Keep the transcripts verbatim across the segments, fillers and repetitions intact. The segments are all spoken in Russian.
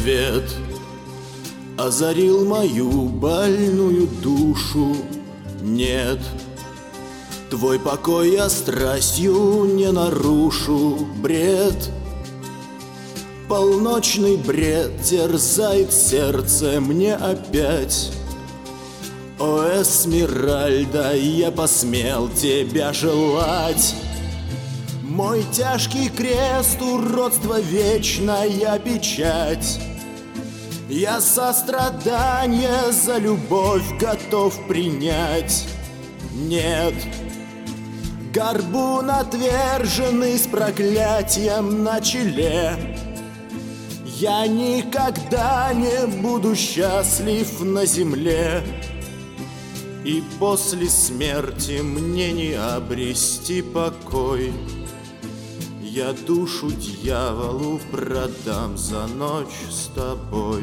свет озарил мою больную душу. Нет, твой покой я страстью не нарушу. Бред, полночный бред терзает сердце мне опять. О, Эсмеральда, я посмел тебя желать. Мой тяжкий крест, уродство, вечная печать. Я сострадание за любовь готов принять. Нет, горбун отверженный с проклятием на челе. Я никогда не буду счастлив на земле. И после смерти мне не обрести покой. Я душу дьяволу продам за ночь с тобой.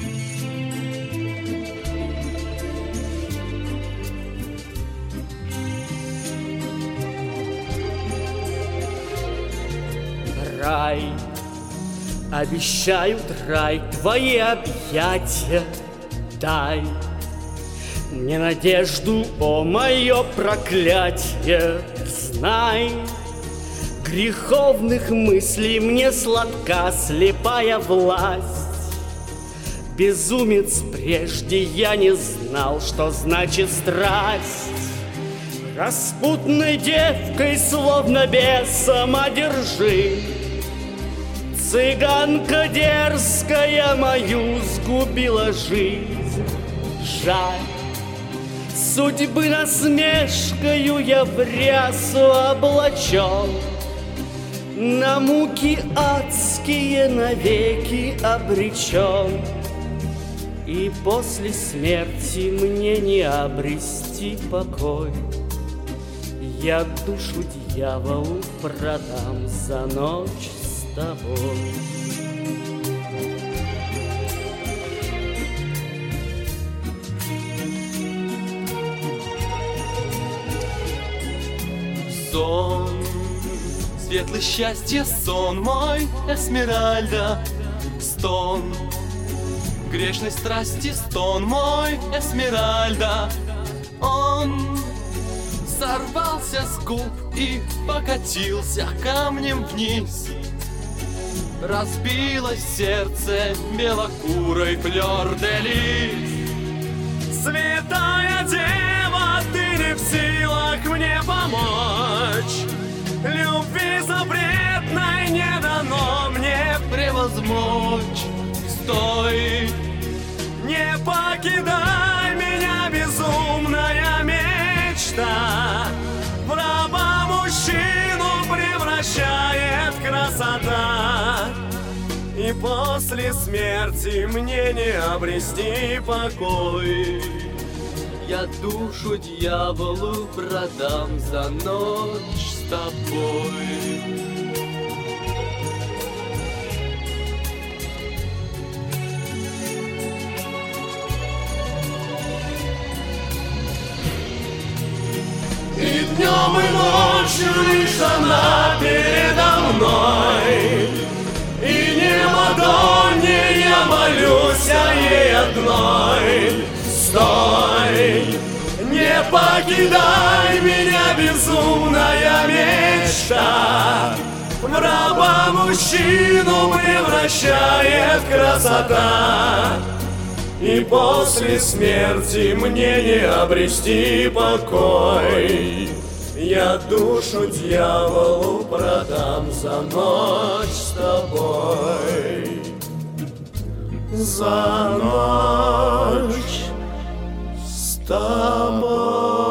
Рай, обещают рай, твои объятия дай мне надежду, о мое проклятие. Знай, греховных мыслей мне сладка слепая власть. Безумец, прежде я не знал, что значит страсть. Распутной девкой, словно бесом одержим, цыганка дерзкая мою сгубила жизнь. Жаль, судьбы насмешкою я в рясу облачен, на муки адские навеки обречен. И после смерти мне не обрести покой. Я душу дьяволу продам за ночь с тобой. Сон, светлый счастье, сон мой, Эсмеральда. Стон, грешной страсти, стон мой, Эсмеральда. Он сорвался с губ и покатился камнем вниз. Разбилось сердце белокурой флёр-де-лис. Святая дева, ты не в силах мне помочь. Любви запретной не дано мне превозмочь. Стой, не покидай меня, безумная мечта. В раба мужчину превращает красота. И после смерти мне не обрести покой. Я душу дьяволу продам за ночь с тобой. И днем и ночью лишь она передо мной. И не Мадонне я молюсь, а ей одной. Стой, не покидай меня, безумная мечта. В раба мужчину превращает красота. И после смерти мне не обрести покой. Я душу дьяволу продам за ночь с тобой. За ночь с тобой.